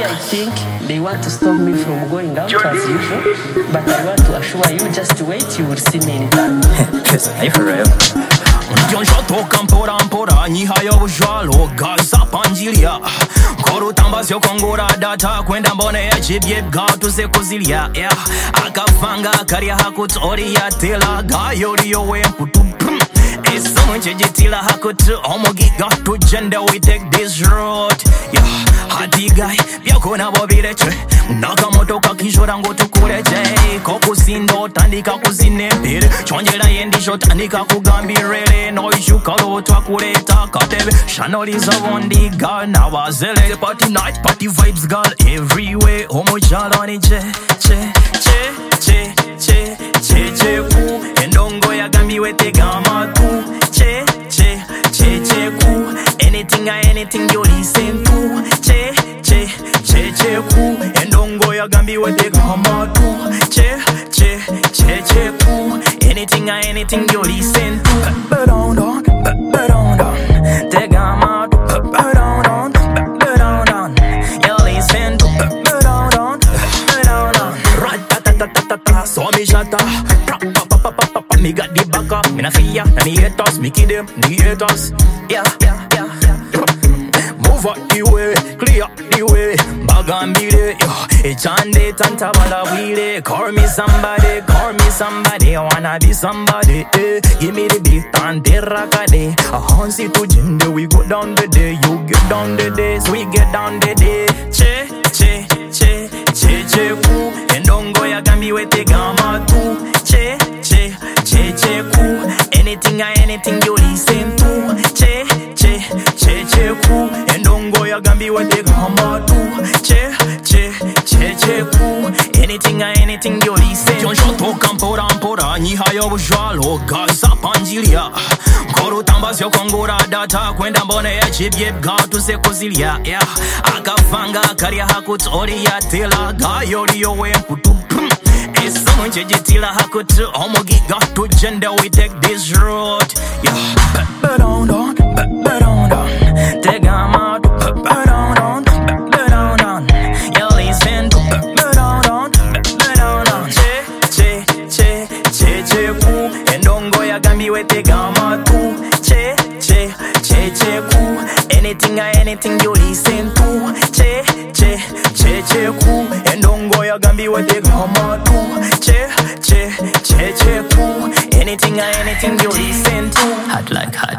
I think they want to stop me from going out as usual, but I want to assure you, just wait, you will see me anytime. Yes, are you for real? Toka mpora nyihayo ujwalo gaza panjilia Koro tambasyo kongora data kwenda mbone ya jibye gatu se kuzilia Akafanga karia hakutoria tela gayori yowe mputu Esomo njejitila hakutu omogi gatu jende we take this road Hati guy byakona bobireche Nakamoto kakishora ngo tukuleje Kokusindo tandika kuzinempire Chonjera yendisho tandika kugambirele No issue kalo twakuleta katebe Shanoliza wondi girl nawazele Party night, party vibes girl everywhere Homo chaloni che ku Endongo ya gambi wete gama tu Che ku Anything you listen to Che ku Endongo ya gambi wete gama tu Che ku Anything you listen to Te gama tu You listen to Rat-ta-ta-ta-ta-ta So me shatta Me got the back up Me na fear and the haters Me kill them, the haters Yeah Move up the way, clear the way Bagambire, Echande tanta bala wile Call me somebody I wanna be somebody Give me the beat and the rakade A hansi to gender, we go down the day You get down the day, so we get down the day Che ku Endongo ya gambi wete gama tu Che ku Anything you listen to Che ku Endongo ya gambi wete gama tu Che ku Anything you listen to Toka mpora nyihayo ujwalo gaza panjilia Koro tambasyo kongora data kwenda mbone ya jibye gatu se kuzilia Akafanga karia hakutoria tela gayori yowe mputu Esomo njejitila hakutu omogi gatu jende we take this road Te gama tu You listen to Che ku Endongo ya gambi wete gama tu Che ku Anything you listen to Che ku Endongo ya gambi wete gama tu Che ku Anything you listen to Hot like hot